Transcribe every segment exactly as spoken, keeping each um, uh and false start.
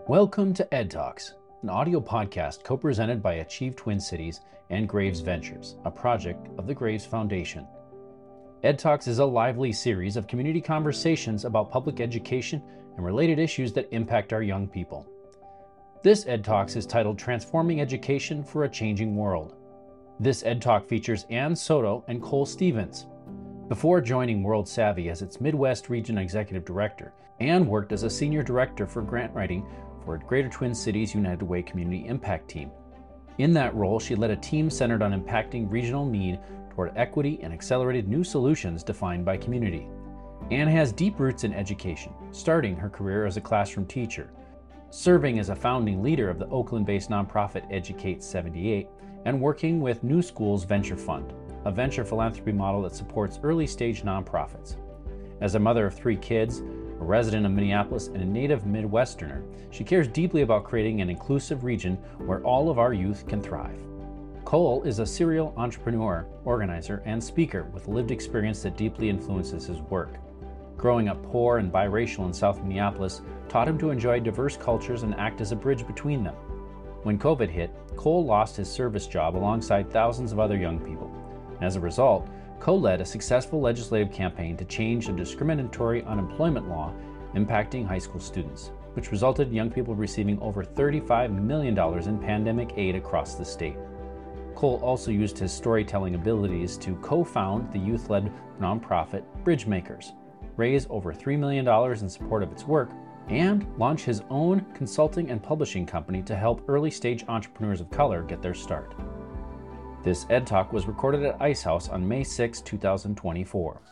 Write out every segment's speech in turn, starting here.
Welcome to Ed Talks, an audio podcast co-presented by Achieve Twin Cities and Graves Ventures, a project of the Graves Foundation. Ed Talks is a lively series of community conversations about public education and related issues that impact our young people. This Ed Talks is titled Transforming Education for a Changing World. This Ed Talk features Ann Soto and Cole Stevens. Before joining World Savvy as its Midwest Region Executive Director, Ann worked as a Senior Director for Grant Writing for Greater Twin Cities United Way Community Impact Team. In that role, she led a team centered on impacting regional need toward equity and accelerated new solutions defined by community. Ann has deep roots in education, starting her career as a classroom teacher, serving as a founding leader of the Oakland-based nonprofit Educate seventy-eight, and working with New Schools Venture Fund, a venture philanthropy model that supports early-stage nonprofits. As a mother of three kids, a resident of Minneapolis, and a native Midwesterner, she cares deeply about creating an inclusive region where all of our youth can thrive. Cole is a serial entrepreneur, organizer, and speaker with lived experience that deeply influences his work. Growing up poor and biracial in South Minneapolis taught him to enjoy diverse cultures and act as a bridge between them. When COVID hit, Cole lost his service job alongside thousands of other young people. As a result, Cole led a successful legislative campaign to change the discriminatory unemployment law impacting high school students, which resulted in young people receiving over thirty-five million dollars in pandemic aid across the state. Cole also used his storytelling abilities to co-found the youth-led nonprofit Bridgemakers, raise over three million dollars in support of its work, and launch his own consulting and publishing company to help early-stage entrepreneurs of color get their start. This Ed Talk was recorded at Ice House on May sixth, two thousand twenty-four.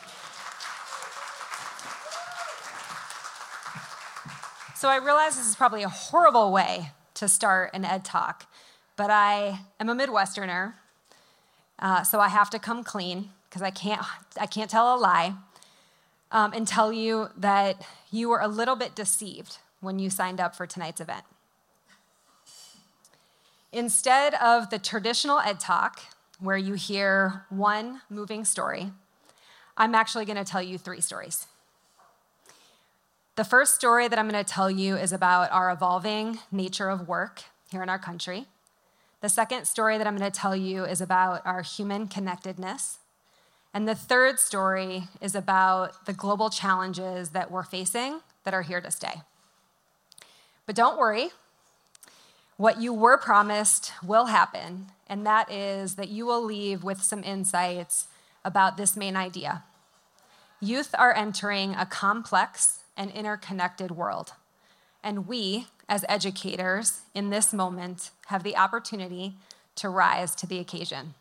So I realize this is probably a horrible way to start an Ed Talk, but I am a Midwesterner, uh, so I have to come clean because I can't, I can't tell a lie um, and tell you that you were a little bit deceived when you signed up for tonight's event. Instead of the traditional Ed Talk, where you hear one moving story, I'm actually going to tell you three stories. The first story that I'm going to tell you is about our evolving nature of work here in our country. The second story that I'm going to tell you is about our human connectedness. And the third story is about the global challenges that we're facing that are here to stay. But don't worry. What you were promised will happen, and that is that you will leave with some insights about this main idea. Youth are entering a complex and interconnected world, and we, as educators, in this moment, have the opportunity to rise to the occasion.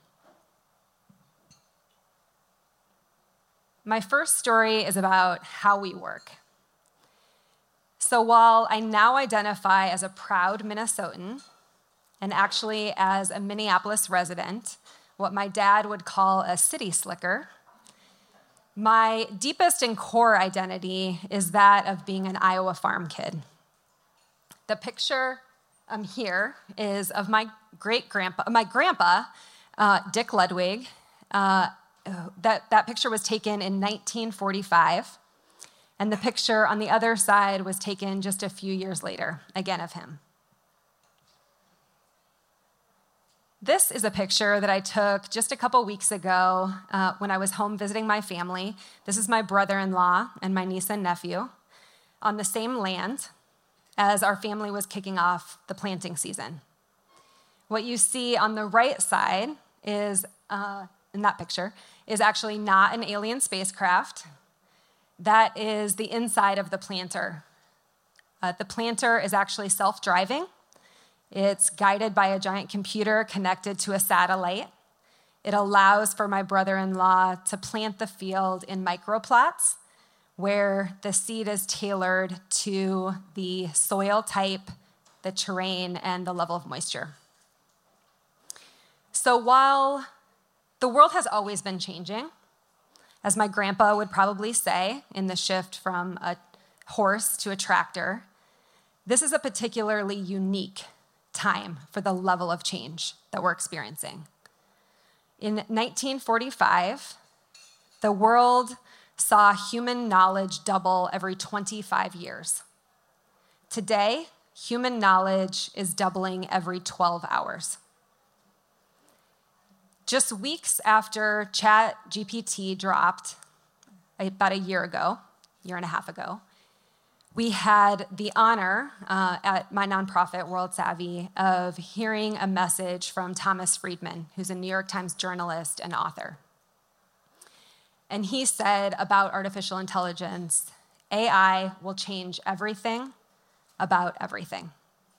My first story is about how we work. So while I now identify as a proud Minnesotan, and actually as a Minneapolis resident, what my dad would call a city slicker, my deepest and core identity is that of being an Iowa farm kid. The picture um, here is of my great-grandpa, my grandpa, uh, Dick Ludwig. Uh, that, that picture was taken in nineteen forty-five. And the picture on the other side was taken just a few years later, again of him. This is a picture that I took just a couple weeks ago uh, when I was home visiting my family. This is my brother-in-law and my niece and nephew on the same land as our family was kicking off the planting season. What you see on the right side is, uh, in that picture, is actually not an alien spacecraft. That is the inside of the planter. Uh, the planter is actually self-driving. It's guided by a giant computer connected to a satellite. It allows for my brother-in-law to plant the field in microplots where the seed is tailored to the soil type, the terrain, and the level of moisture. So while the world has always been changing, as my grandpa would probably say in the shift from a horse to a tractor, this is a particularly unique time for the level of change that we're experiencing. In nineteen forty-five, the world saw human knowledge double every twenty-five years. Today, human knowledge is doubling every twelve hours. Just weeks after ChatGPT dropped, about a year ago, year and a half ago, we had the honor uh, at my nonprofit, World Savvy, of hearing a message from Thomas Friedman, who's a New York Times journalist and author. And he said about artificial intelligence, A I will change everything about everything.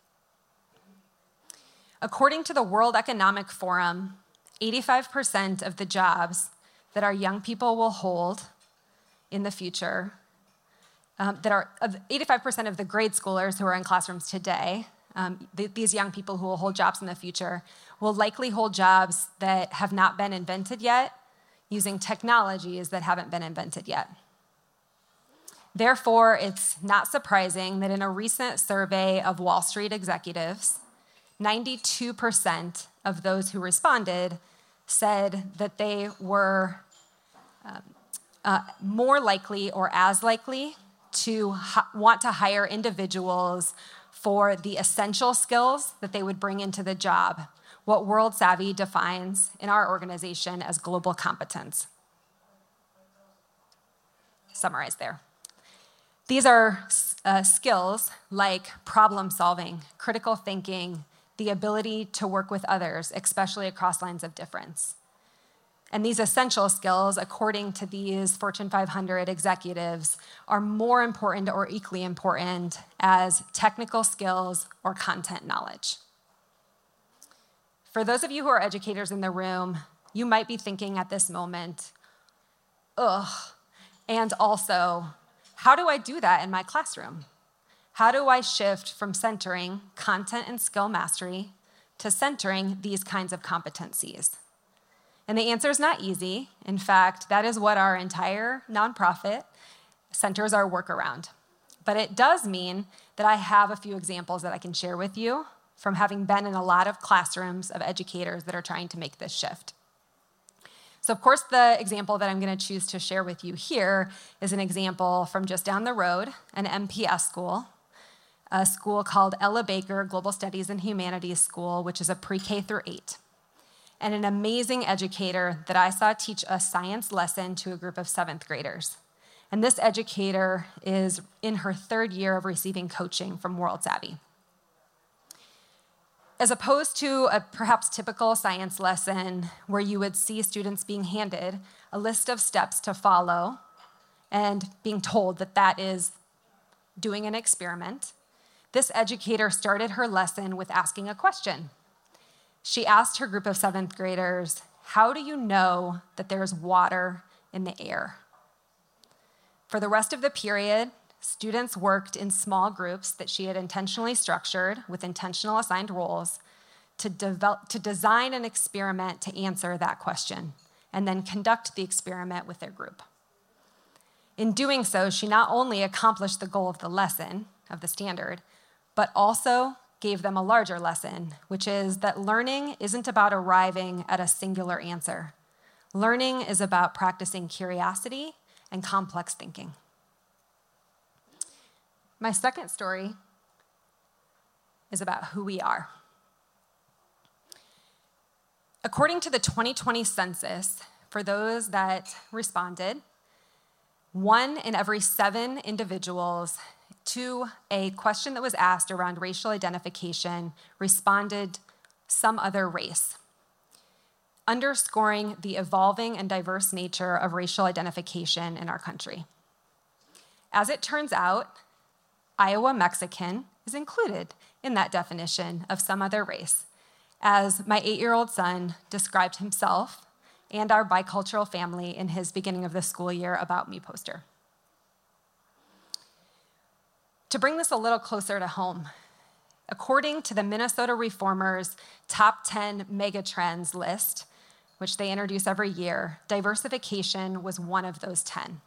According to the World Economic Forum, eighty-five percent of the jobs that our young people will hold in the future, um, that are eighty-five percent of the grade schoolers who are in classrooms today, um, th- these young people who will hold jobs in the future, will likely hold jobs that have not been invented yet, using technologies that haven't been invented yet. Therefore, it's not surprising that in a recent survey of Wall Street executives, ninety-two percent of those who responded said that they were um, uh, more likely or as likely to ha- want to hire individuals for the essential skills that they would bring into the job, what World Savvy defines in our organization as global competence. Summarize there. These are uh, skills like problem solving, critical thinking, the ability to work with others, especially across lines of difference. And these essential skills, according to these Fortune five hundred executives, are more important or equally important as technical skills or content knowledge. For those of you who are educators in the room, you might be thinking at this moment, ugh, and also, how do I do that in my classroom? How do I shift from centering content and skill mastery to centering these kinds of competencies? And the answer is not easy. In fact, that is what our entire nonprofit centers our work around. But it does mean that I have a few examples that I can share with you from having been in a lot of classrooms of educators that are trying to make this shift. So, of course, the example that I'm going to choose to share with you here is an example from just down the road, an M P S school, a school called Ella Baker Global Studies and Humanities School, which is a pre-K through eight, and an amazing educator that I saw teach a science lesson to a group of seventh graders. And this educator is in her third year of receiving coaching from World Savvy. As opposed to a perhaps typical science lesson where you would see students being handed a list of steps to follow and being told that that is doing an experiment, this educator started her lesson with asking a question. She asked her group of seventh graders, how do you know that there's water in the air? For the rest of the period, students worked in small groups that she had intentionally structured with intentional assigned roles to develop, to design an experiment to answer that question, and then conduct the experiment with their group. In doing so, she not only accomplished the goal of the lesson, of the standard, but also gave them a larger lesson, which is that learning isn't about arriving at a singular answer. Learning is about practicing curiosity and complex thinking. My second story is about who we are. According to the twenty twenty census, for those that responded, one in every seven individuals to a question that was asked around racial identification responded some other race, underscoring the evolving and diverse nature of racial identification in our country. As it turns out, Iowa Mexican is included in that definition of some other race, as my eight-year-old son described himself and our bicultural family in his beginning of the school year About Me poster. To bring this a little closer to home, according to the Minnesota Reformer's top ten megatrends list, which they introduce every year, diversification was one of those ten.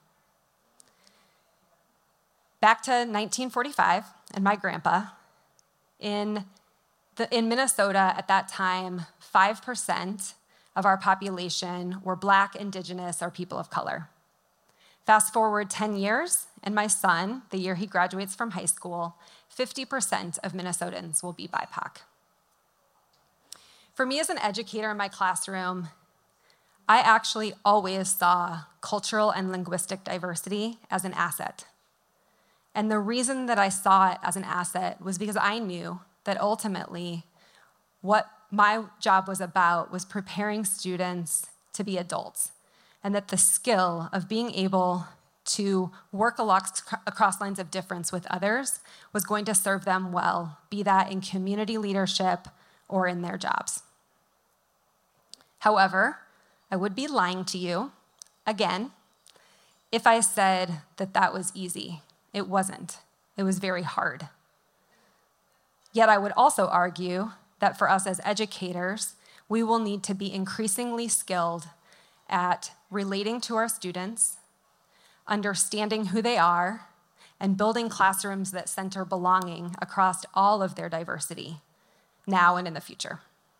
Back to nineteen forty-five, and my grandpa, in, the, in Minnesota at that time, five percent of our population were Black, Indigenous, or people of color. Fast forward ten years, and my son, the year he graduates from high school, fifty percent of Minnesotans will be B I P O C. For me as an educator in my classroom, I actually always saw cultural and linguistic diversity as an asset. And the reason that I saw it as an asset was because I knew that ultimately what my job was about was preparing students to be adults, and that the skill of being able to work across lines of difference with others was going to serve them well, be that in community leadership or in their jobs. However, I would be lying to you, again, if I said that that was easy. It wasn't. It was very hard. Yet I would also argue that for us as educators, we will need to be increasingly skilled at relating to our students, understanding who they are, and building classrooms that center belonging across all of their diversity, now and in the future.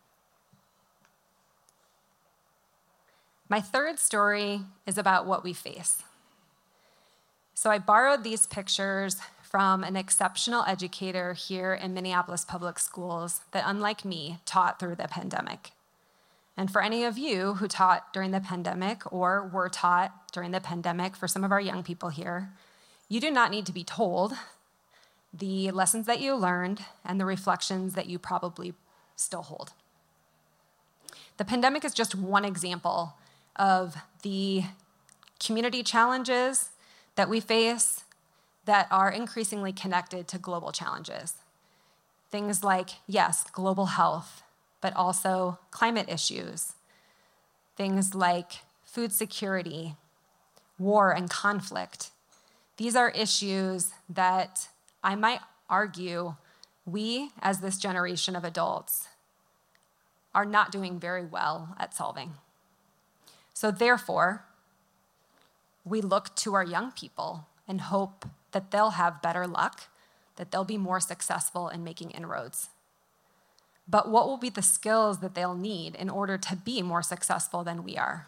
My third story is about what we face. So I borrowed these pictures from an exceptional educator here in Minneapolis Public Schools that, unlike me, taught through the pandemic. And for any of you who taught during the pandemic or were taught during the pandemic, for some of our young people here, you do not need to be told the lessons that you learned and the reflections that you probably still hold. The pandemic is just one example of the community challenges that we face that are increasingly connected to global challenges. Things like, yes, global health, but also climate issues. Things like food security, war and conflict. These are issues that I might argue we, as this generation of adults, are not doing very well at solving. So therefore, we look to our young people and hope that they'll have better luck, that they'll be more successful in making inroads. But what will be the skills that they'll need in order to be more successful than we are?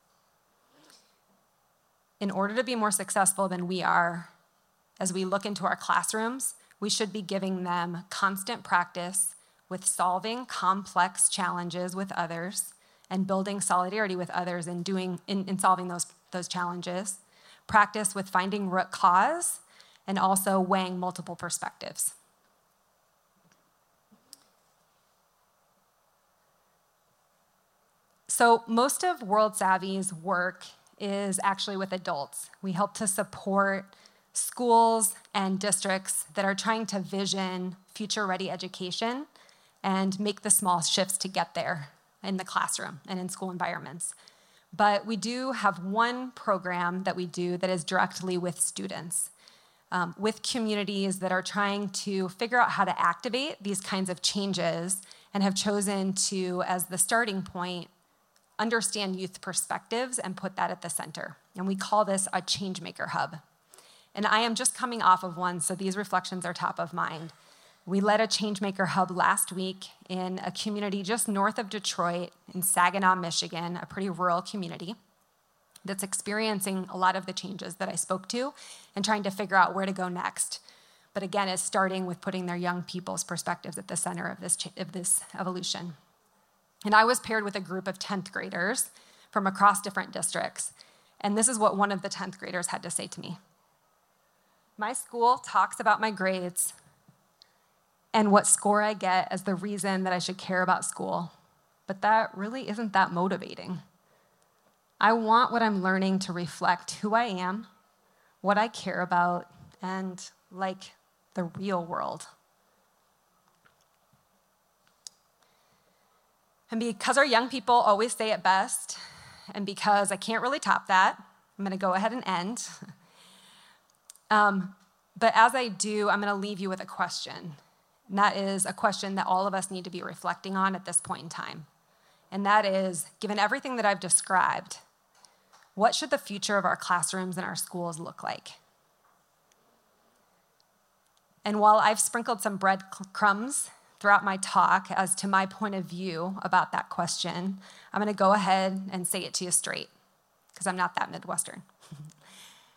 In order to be more successful than we are, as we look into our classrooms, we should be giving them constant practice with solving complex challenges with others and building solidarity with others in doing in, in solving those, those challenges, practice with finding root cause, and also weighing multiple perspectives. So most of World Savvy's work is actually with adults. We help to support schools and districts that are trying to vision future-ready education and make the small shifts to get there in the classroom and in school environments. But we do have one program that we do that is directly with students, um, with communities that are trying to figure out how to activate these kinds of changes and have chosen to, as the starting point, understand youth perspectives and put that at the center. And we call this a Changemaker Hub. And I am just coming off of one, so these reflections are top of mind. We led a Changemaker Hub last week in a community just north of Detroit in Saginaw, Michigan, a pretty rural community that's experiencing a lot of the changes that I spoke to and trying to figure out where to go next. But again, it's starting with putting their young people's perspectives at the center of this, of this evolution. And I was paired with a group of tenth graders from across different districts. And this is what one of the tenth graders had to say to me. My school talks about my grades and what score I get as the reason that I should care about school. But that really isn't that motivating. I want what I'm learning to reflect who I am, what I care about, and like the real world. And because our young people always say it best, and because I can't really top that, I'm gonna go ahead and end. um, but as I do, I'm gonna leave you with a question. And that is a question that all of us need to be reflecting on at this point in time. And that is, given everything that I've described, what should the future of our classrooms and our schools look like? And while I've sprinkled some breadcrumbs throughout my talk as to my point of view about that question, I'm gonna go ahead and say it to you straight, because I'm not that Midwestern.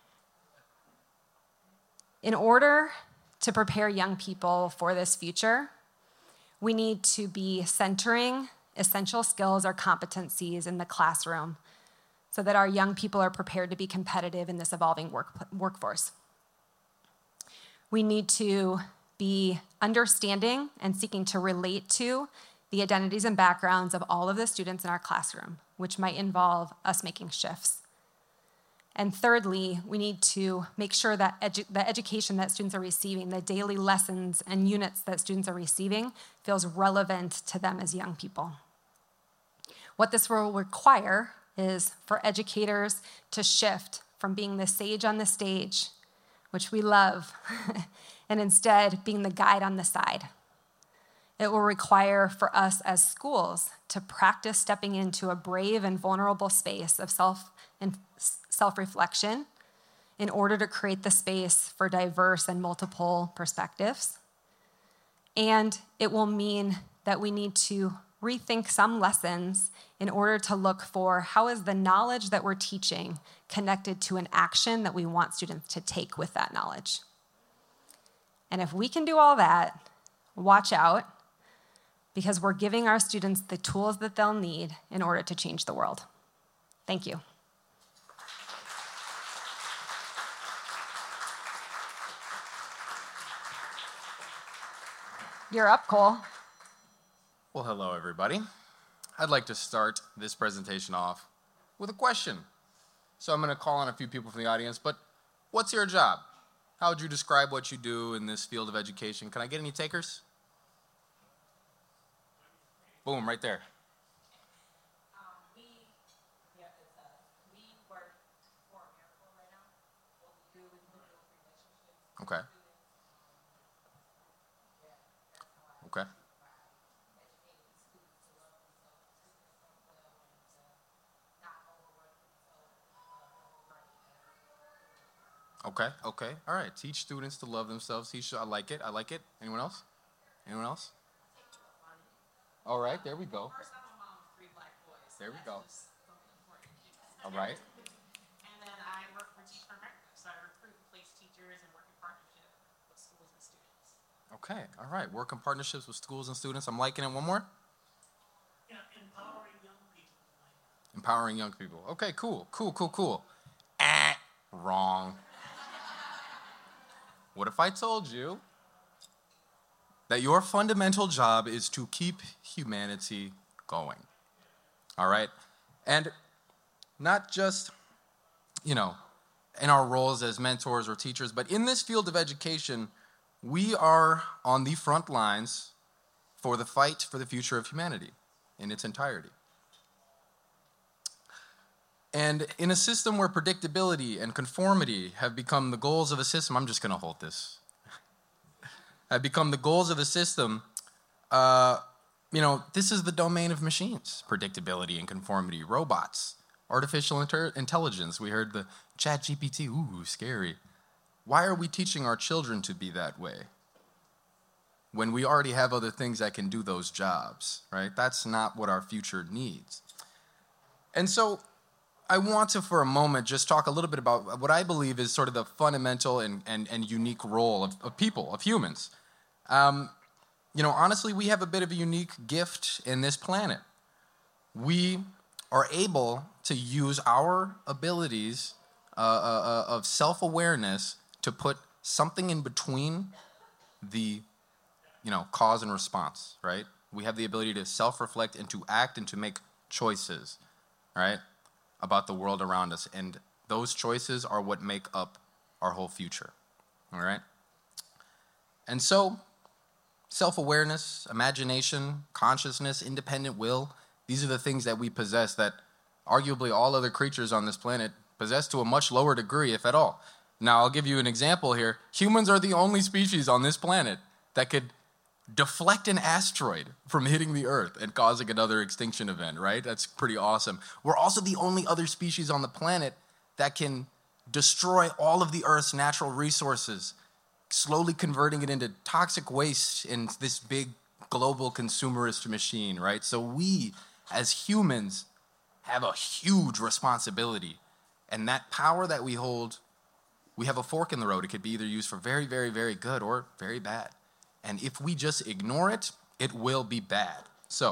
In order to prepare young people for this future, we need to be centering essential skills or competencies in the classroom so that our young people are prepared to be competitive in this evolving work, workforce. We need to be understanding and seeking to relate to the identities and backgrounds of all of the students in our classroom, which might involve us making shifts. And thirdly, we need to make sure that edu- the education that students are receiving, the daily lessons and units that students are receiving, feels relevant to them as young people. What this will require is for educators to shift from being the sage on the stage, which we love, and instead being the guide on the side. It will require for us as schools to practice stepping into a brave and vulnerable space of self and self-reflection in order to create the space for diverse and multiple perspectives. And it will mean that we need to rethink some lessons in order to look for how is the knowledge that we're teaching connected to an action that we want students to take with that knowledge. And if we can do all that, watch out, because we're giving our students the tools that they'll need in order to change the world. Thank you. You're up, Cole. Well, hello, everybody. I'd like to start this presentation off with a question. So I'm going to call on a few people from the audience, but what's your job? How would you describe what you do in this field of education? Can I get any takers? Boom, right there. Um, we, yeah, it's, uh, we work for Miracle right now. What we do is we build relationships. Okay. Okay. Okay, okay, all right. Teach students to love themselves. Teach, I like it, I like it. Anyone else? Anyone else? All right, there we go. First, I'm a mom of three black boys. So There we that's go. just something important. All right. And then I work for Teach for America. So I recruit and place teachers and work in partnership with schools and students. Okay, all right. Work in partnerships with schools and students. I'm liking it. One more. Yeah, empowering young people. Empowering young people. Okay, cool, cool, cool, cool. Ah, wrong. What if I told you that your fundamental job is to keep humanity going? All right? And not just, you know, in our roles as mentors or teachers, but in this field of education, we are on the front lines for the fight for the future of humanity in its entirety. And in a system where predictability and conformity have become the goals of a system, I'm just going to hold this, have become the goals of a system, uh, you know, this is the domain of machines, predictability and conformity, robots, artificial inter- intelligence. We heard the Chat G P T, ooh, scary. Why are we teaching our children to be that way when we already have other things that can do those jobs, right? That's not what our future needs. And so I want to, for a moment, just talk a little bit about what I believe is sort of the fundamental and, and, and unique role of, of people, of humans. Um, you know, honestly, we have a bit of a unique gift in this planet. We are able to use our abilities uh, uh, of self-awareness to put something in between the, you know, cause and response, right? We have the ability to self-reflect and to act and to make choices, right, about the world around us. And those choices are what make up our whole future, all right? And so self-awareness, imagination, consciousness, independent will, these are the things that we possess that arguably all other creatures on this planet possess to a much lower degree, if at all. Now, I'll give you an example here. Humans are the only species on this planet that could deflect an asteroid from hitting the Earth and causing another extinction event, right? That's pretty awesome. We're also the only other species on the planet that can destroy all of the Earth's natural resources, slowly converting it into toxic waste in this big global consumerist machine, right? So we, as humans, have a huge responsibility. And that power that we hold, we have a fork in the road. It could be either used for very, very, very good or very bad. And if we just ignore it, it will be bad. So,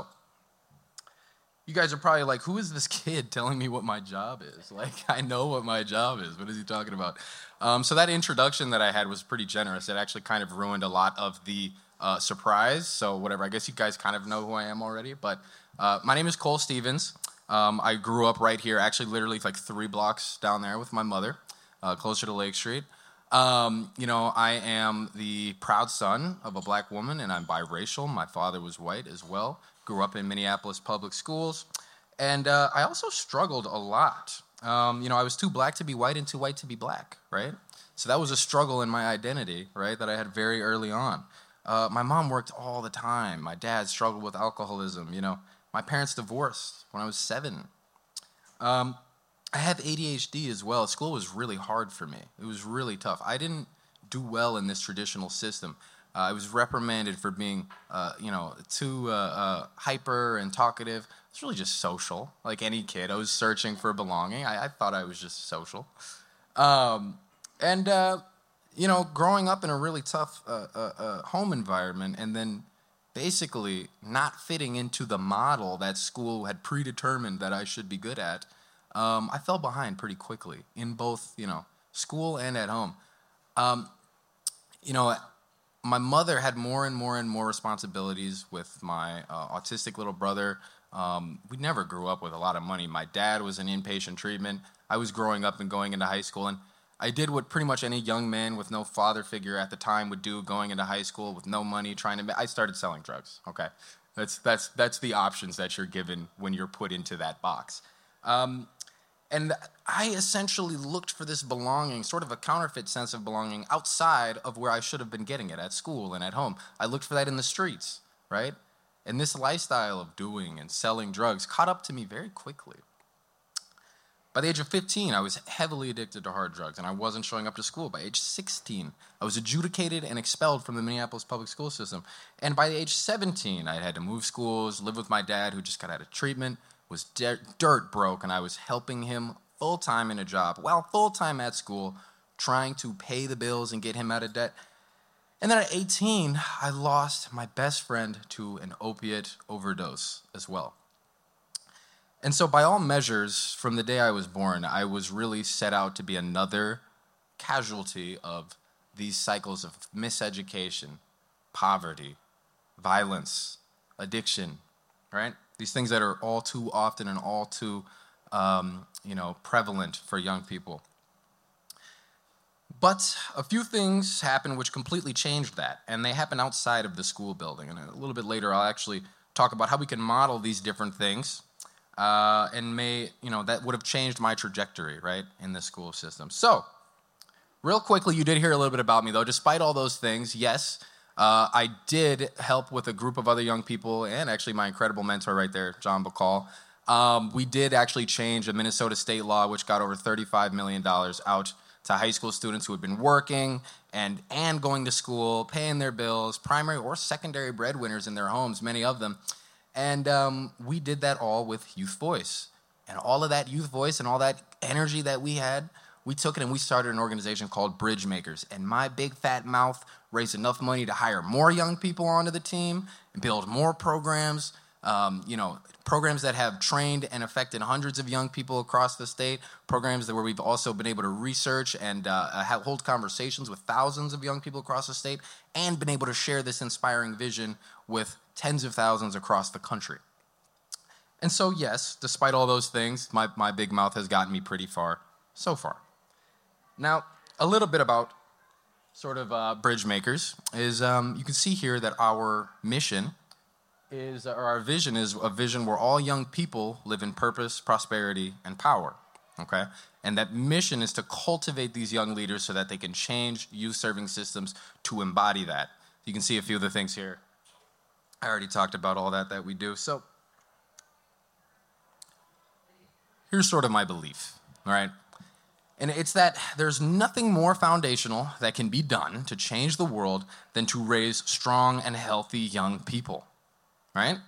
you guys are probably like, who is this kid telling me what my job is? Like, I know what my job is. What is he talking about? Um, so that introduction that I had was pretty generous. It actually kind of ruined a lot of the uh, surprise. So whatever, I guess you guys kind of know who I am already. But uh, my name is Cole Stevens. Um, I grew up right here, actually literally like three blocks down there with my mother, uh, closer to Lake Street. Um, you know, I am the proud son of a black woman, and I'm biracial. My father was white as well. Grew up in Minneapolis public schools. And uh, I also struggled a lot. Um, you know, I was too black to be white and too white to be black, right? So that was a struggle in my identity, right, that I had very early on. Uh, my mom worked all the time. My dad struggled with alcoholism. You know, my parents divorced when I was seven. Um, I have A D H D as well. School was really hard for me. It was really tough. I didn't do well in this traditional system. Uh, I was reprimanded for being, uh, you know, too uh, uh, hyper and talkative. It's really just social, like any kid. I was searching for belonging. I, I thought I was just social. Um, and, uh, you know, growing up in a really tough uh, uh, uh, home environment and then basically not fitting into the model that school had predetermined that I should be good at, um, I fell behind pretty quickly in both, you know, school and at home. Um, you know, my mother had more and more and more responsibilities with my uh, autistic little brother. Um, we never grew up with a lot of money. My dad was in inpatient treatment. I was growing up and going into high school, and I did what pretty much any young man with no father figure at the time would do, going into high school with no money, trying to ma- I started selling drugs, okay? That's, that's, that's the options that you're given when you're put into that box. Um, and I essentially looked for this belonging, sort of a counterfeit sense of belonging, outside of where I should have been getting it, at school and at home. I looked for that in the streets, right? And this lifestyle of doing and selling drugs caught up to me very quickly. By the age of fifteen, I was heavily addicted to hard drugs, and I wasn't showing up to school. By age sixteen, I was adjudicated and expelled from the Minneapolis public school system. And by the age seventeen, I had to move schools, live with my dad, who just got out of treatment, was de- dirt broke, and I was helping him full-time in a job, while full-time at school, trying to pay the bills and get him out of debt. And then at eighteen, I lost my best friend to an opiate overdose as well. And so by all measures, from the day I was born, I was really set out to be another casualty of these cycles of miseducation, poverty, violence, addiction, right? These things that are all too often and all too, um, you know, prevalent for young people. But a few things happened which completely changed that, and they happen outside of the school building. And a little bit later, I'll actually talk about how we can model these different things, uh, and may, you know, that would have changed my trajectory, right, in the school system. So, real quickly, you did hear a little bit about me, though. Despite all those things, yes, uh, I did help with a group of other young people, and actually my incredible mentor right there, John Bacall. Um, we did actually change a Minnesota state law which got over thirty-five million dollars out to high school students who had been working and, and going to school, paying their bills, primary or secondary breadwinners in their homes, many of them. And um, we did that all with Youth Voice. And all of that Youth Voice and all that energy that we had, we took it and we started an organization called Bridge Makers. And my big fat mouth raised enough money to hire more young people onto the team and build more programs, um, you know, programs that have trained and affected hundreds of young people across the state, programs that where we've also been able to research and uh, have, hold conversations with thousands of young people across the state, and been able to share this inspiring vision with tens of thousands across the country. And so, yes, despite all those things, my, my big mouth has gotten me pretty far so far. Now, a little bit about sort of uh, Bridge Makers is um, you can see here that our mission is, or our vision is a vision where all young people live in purpose, prosperity, and power, okay? And that mission is to cultivate these young leaders so that they can change youth-serving systems to embody that. You can see a few of the things here. I already talked about all that that we do. So here's sort of my belief, all right? And it's that there's nothing more foundational that can be done to change the world than to raise strong and healthy young people, right?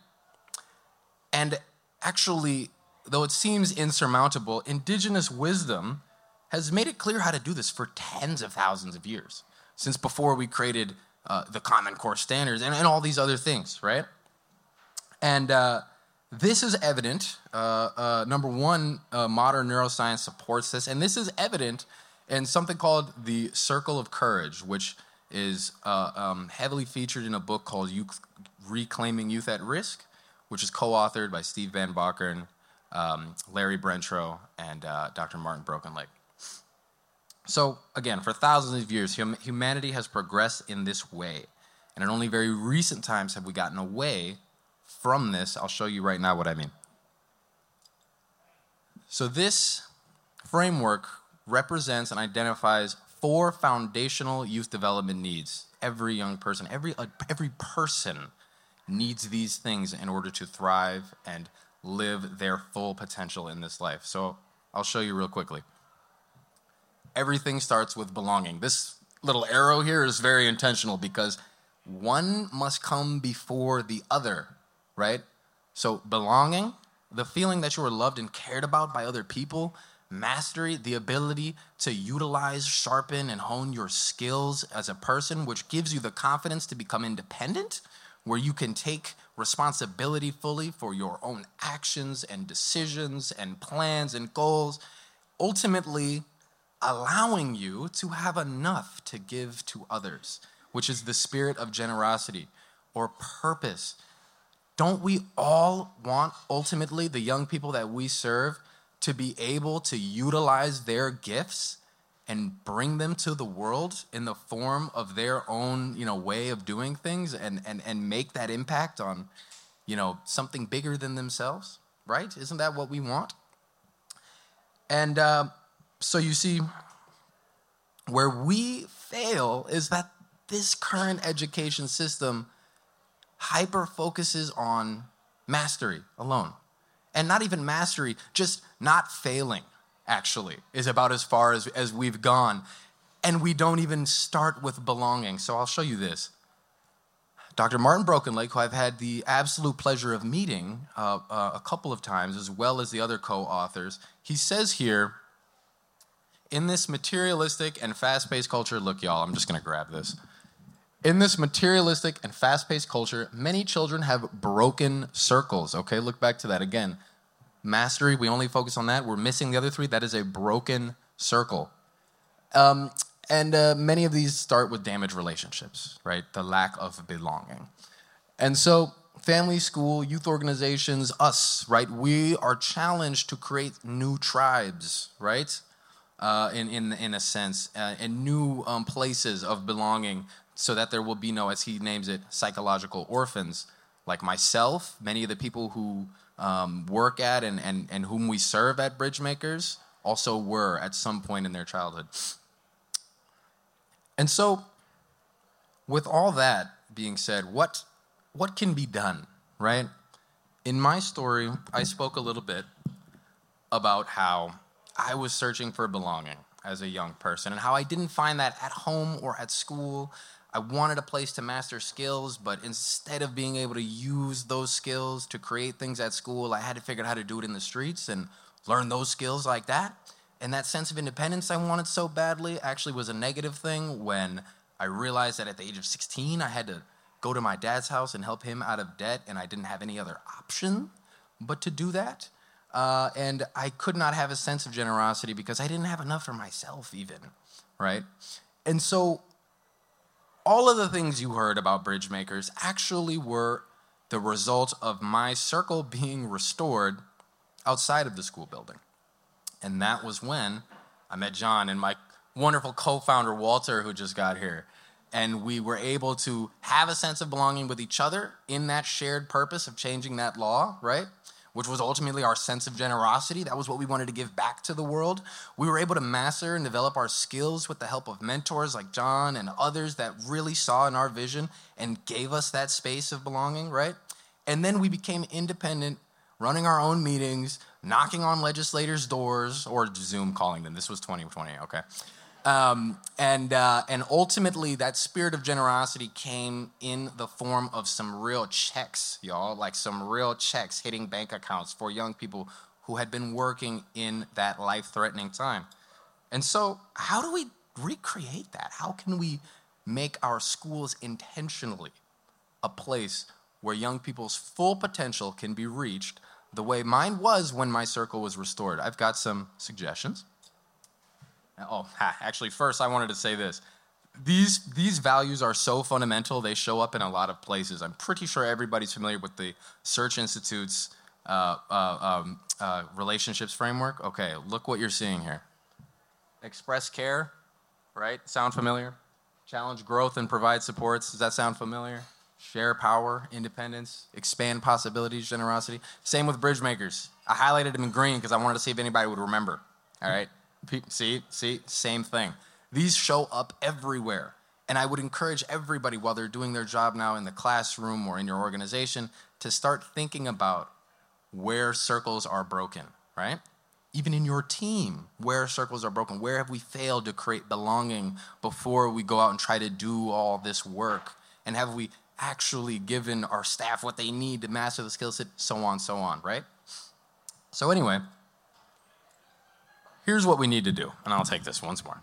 And actually, though it seems insurmountable, indigenous wisdom has made it clear how to do this for tens of thousands of years, since before we created uh, the Common Core standards and, and all these other things, right? And uh, this is evident. Uh, uh, number one, uh, modern neuroscience supports this, and this is evident in something called the Circle of Courage, which is uh, um, heavily featured in a book called Youth, Reclaiming Youth at Risk, which is co-authored by Steve Van Bakkeren, um, Larry Brentro, and uh, Doctor Martin Brokenlake. So again, for thousands of years, hum- humanity has progressed in this way. And in only very recent times have we gotten away from this. I'll show you right now what I mean. So this framework represents and identifies four foundational youth development needs. Every young person, every, uh, every person needs these things in order to thrive and live their full potential in this life. So I'll show you real quickly. Everything starts with belonging. This little arrow here is very intentional because one must come before the other, right? So belonging, the feeling that you are loved and cared about by other people. Mastery, the ability to utilize, sharpen, and hone your skills as a person, which gives you the confidence to become independent, where you can take responsibility fully for your own actions and decisions and plans and goals, ultimately allowing you to have enough to give to others, which is the spirit of generosity or purpose. Don't we all want, ultimately, the young people that we serve to be able to utilize their gifts and bring them to the world in the form of their own, you know, way of doing things and, and, and make that impact on, you know, something bigger than themselves, right? Isn't that what we want? And uh, so you see, where we fail is that this current education system hyper focuses on mastery alone. And not even mastery, just not failing, actually, is about as far as, as we've gone. And we don't even start with belonging. So I'll show you this. Doctor Martin Brokenlake, who I've had the absolute pleasure of meeting uh, uh, a couple of times, as well as the other co-authors, he says here, in this materialistic and fast-paced culture, look, y'all, I'm just going to grab this. In this materialistic and fast-paced culture, many children have broken circles. Okay, look back to that again. Mastery, we only focus on that. We're missing the other three. That is a broken circle. Um, and uh, many of these start with damaged relationships, right? The lack of belonging. And so family, school, youth organizations, us, right? We are challenged to create new tribes, right? Uh, in, in, in a sense, uh, and new um, places of belonging, so that there will be no, as he names it, psychological orphans. Like myself, many of the people who um, work at and, and, and whom we serve at Bridgemakers also were at some point in their childhood. And so, with all that being said, what, what can be done, right? In my story, I spoke a little bit about how I was searching for belonging as a young person and how I didn't find that at home or at school. I wanted a place to master skills, but instead of being able to use those skills to create things at school, I had to figure out how to do it in the streets and learn those skills like that. And that sense of independence I wanted so badly actually was a negative thing when I realized that at the age of sixteen, I had to go to my dad's house and help him out of debt, and I didn't have any other option but to do that. Uh, and I could not have a sense of generosity because I didn't have enough for myself even, right? And so all of the things you heard about Bridgemakers actually were the result of my circle being restored outside of the school building. And that was when I met John and my wonderful co-founder, Walter, who just got here. And we were able to have a sense of belonging with each other in that shared purpose of changing that law, right? Which was ultimately our sense of generosity. That was what we wanted to give back to the world. We were able to master and develop our skills with the help of mentors like John and others that really saw in our vision and gave us that space of belonging, right? And then we became independent, running our own meetings, knocking on legislators' doors, or Zoom calling them. This was twenty twenty, okay? Um, and uh, and ultimately, that spirit of generosity came in the form of some real checks, y'all, like some real checks hitting bank accounts for young people who had been working in that life-threatening time. And so how do we recreate that? How can we make our schools intentionally a place where young people's full potential can be reached the way mine was when my circle was restored? I've got some suggestions. Oh, ha, actually, first I wanted to say this. These, these values are so fundamental, they show up in a lot of places. I'm pretty sure everybody's familiar with the Search Institute's uh, uh, um, uh, relationships framework. Okay, look what you're seeing here. Express care, right? Sound familiar? Challenge growth and provide supports. Does that sound familiar? Share power, independence, expand possibilities, generosity. Same with Bridgemakers. I highlighted them in green because I wanted to see if anybody would remember. All right? See, see, same thing. These show up everywhere. And I would encourage everybody while they're doing their job now in the classroom or in your organization to start thinking about where circles are broken, right? Even in your team, where circles are broken. Where have we failed to create belonging before we go out and try to do all this work? And have we actually given our staff what they need to master the skill set? So on, so on, right? So anyway, here's what we need to do. And I'll take this once more.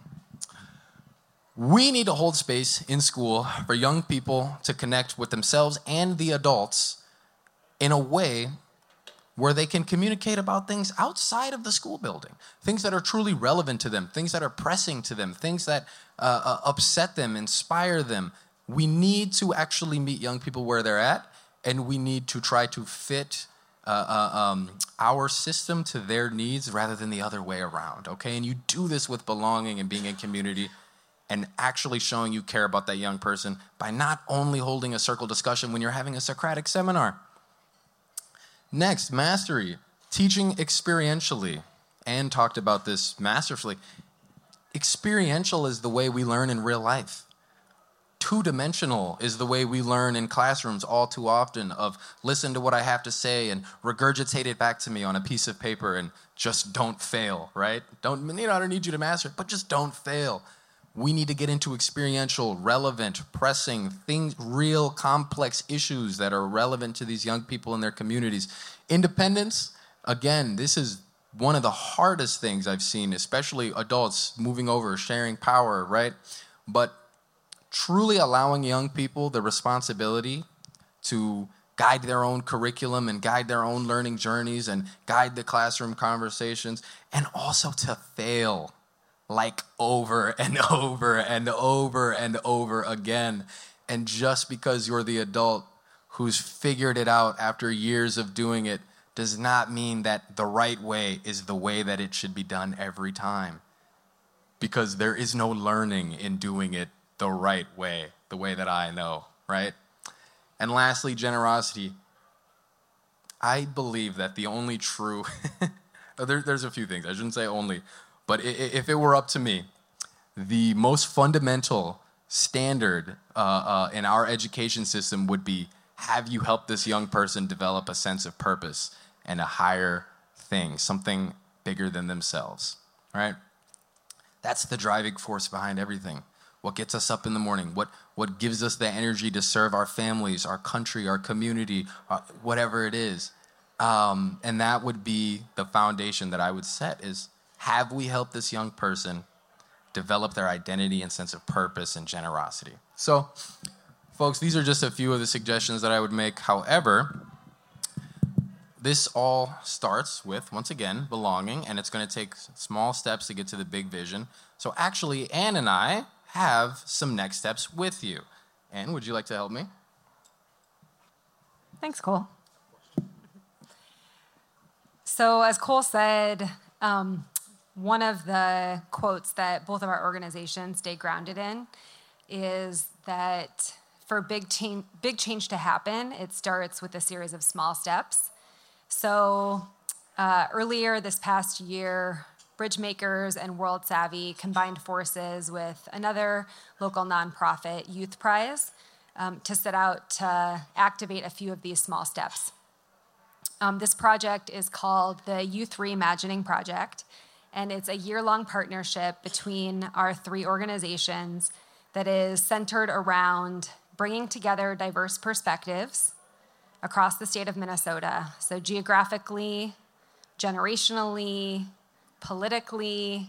We need to hold space in school for young people to connect with themselves and the adults in a way where they can communicate about things outside of the school building, things that are truly relevant to them, things that are pressing to them, things that uh, uh, upset them, inspire them. We need to actually meet young people where they're at, and we need to try to fit uh, uh, um, our system to their needs rather than the other way around, okay? And you do this with belonging and being in community and actually showing you care about that young person by not only holding a circle discussion when you're having a Socratic seminar. Next, mastery, teaching experientially. Anne talked about this masterfully. Experiential is the way we learn in real life. Two-dimensional is the way we learn in classrooms all too often of listen to what I have to say and regurgitate it back to me on a piece of paper and just don't fail, right? Don't, you know, I don't need you to master it, but just don't fail. We need to get into experiential, relevant, pressing things, real complex issues that are relevant to these young people in their communities. Independence, again, this is one of the hardest things I've seen, especially adults moving over, sharing power, right? But truly allowing young people the responsibility to guide their own curriculum and guide their own learning journeys and guide the classroom conversations, and also to fail. Like over and over and over and over again. And just because you're the adult who's figured it out after years of doing it does not mean that the right way is the way that it should be done every time. Because there is no learning in doing it the right way, the way that I know, right? And lastly, generosity. I believe that the only true, there, there's a few things, I shouldn't say only, but if it were up to me, the most fundamental standard uh, uh, in our education system would be, have you helped this young person develop a sense of purpose and a higher thing, something bigger than themselves, right? That's the driving force behind everything. What gets us up in the morning, what, what gives us the energy to serve our families, our country, our community, uh, whatever it is. Um, and that would be the foundation that I would set is, have we helped this young person develop their identity and sense of purpose and generosity? So, folks, these are just a few of the suggestions that I would make. However, this all starts with, once again, belonging, and it's going to take small steps to get to the big vision. So actually, Anne and I have some next steps with you. Anne, would you like to help me? Thanks, Cole. So as Cole said, um, one of the quotes that both of our organizations stay grounded in is that for big change, big change to happen, it starts with a series of small steps. So uh, earlier this past year, Bridgemakers and World Savvy combined forces with another local nonprofit, Youth Prize, um, to set out to activate a few of these small steps. Um, this project is called the Youth Reimagining Project, and it's a year-long partnership between our three organizations that is centered around bringing together diverse perspectives across the state of Minnesota. So geographically, generationally, politically,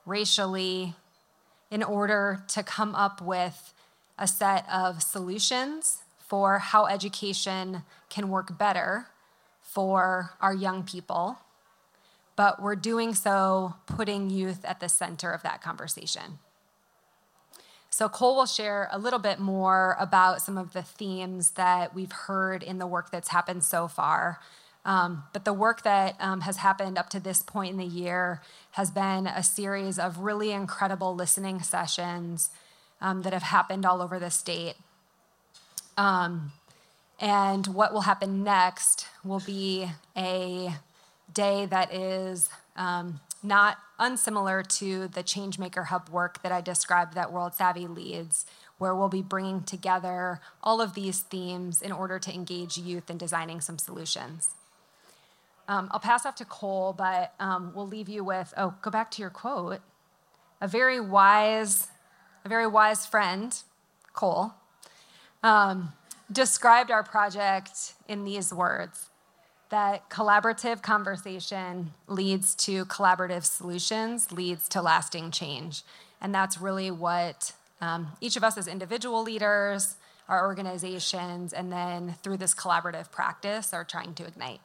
racially, in order to come up with a set of solutions for how education can work better for our young people, but we're doing so putting youth at the center of that conversation. So Cole will share a little bit more about some of the themes that we've heard in the work that's happened so far. Um, but the work that um, has happened up to this point in the year has been a series of really incredible listening sessions um, that have happened all over the state. Um, and what will happen next will be a day that is um, not unsimilar to the Changemaker Hub work that I described that World Savvy leads, where we'll be bringing together all of these themes in order to engage youth in designing some solutions. Um, I'll pass off to Cole, but um, we'll leave you with, oh, go back to your quote. A very wise, a very wise friend, Cole, um, described our project in these words, that collaborative conversation leads to collaborative solutions, leads to lasting change. And that's really what um, each of us as individual leaders, our organizations, and then through this collaborative practice are trying to ignite.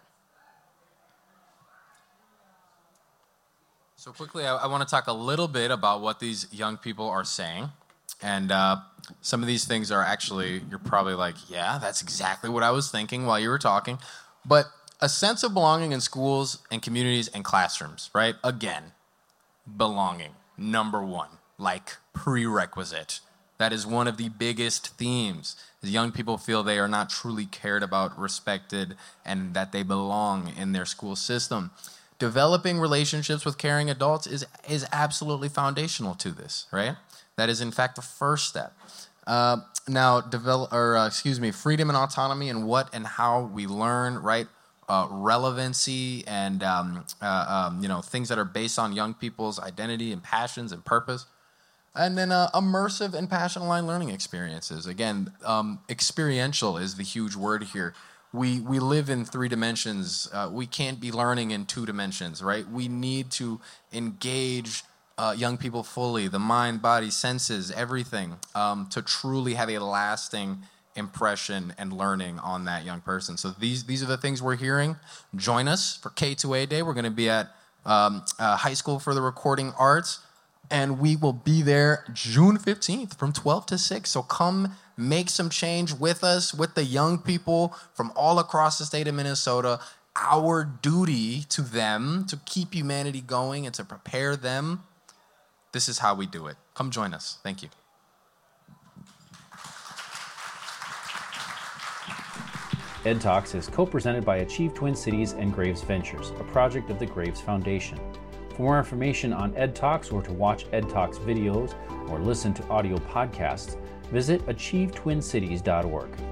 So quickly, I, I want to talk a little bit about what these young people are saying. And uh, some of these things are actually, you're probably like, yeah, that's exactly what I was thinking while you were talking. But a sense of belonging in schools and communities and classrooms, right? Again, belonging, number one, like prerequisite. That is one of the biggest themes. Young people feel they are not truly cared about, respected, and that they belong in their school system. Developing relationships with caring adults is, is absolutely foundational to this, right? That is, in fact, the first step. Uh, now, develop, or uh, excuse me, freedom and autonomy in what and how we learn, right? Uh, relevancy and um, uh, um, you know, things that are based on young people's identity and passions and purpose. And then uh, immersive and passion-aligned learning experiences. Again, um, experiential is the huge word here. We we live in three dimensions. Uh, we can't be learning in two dimensions, right? We need to engage uh, young people fully, the mind, body, senses, everything, um, to truly have a lasting impression and learning on that young person. So these these are the things we're hearing. Join us for K two A Day. We're going to be at um, uh, High School for the Recording Arts, and we will be there June fifteenth from twelve to six. So come make some change with us, with the young people from all across the state of Minnesota. Our duty to them to keep humanity going and to prepare them. This is how we do it. Come join us. Thank you. Ed Talks is co-presented by Achieve Twin Cities and Graves Ventures, a project of the Graves Foundation. For more information on Ed Talks or to watch Ed Talks videos or listen to audio podcasts, visit achieve twin cities dot org.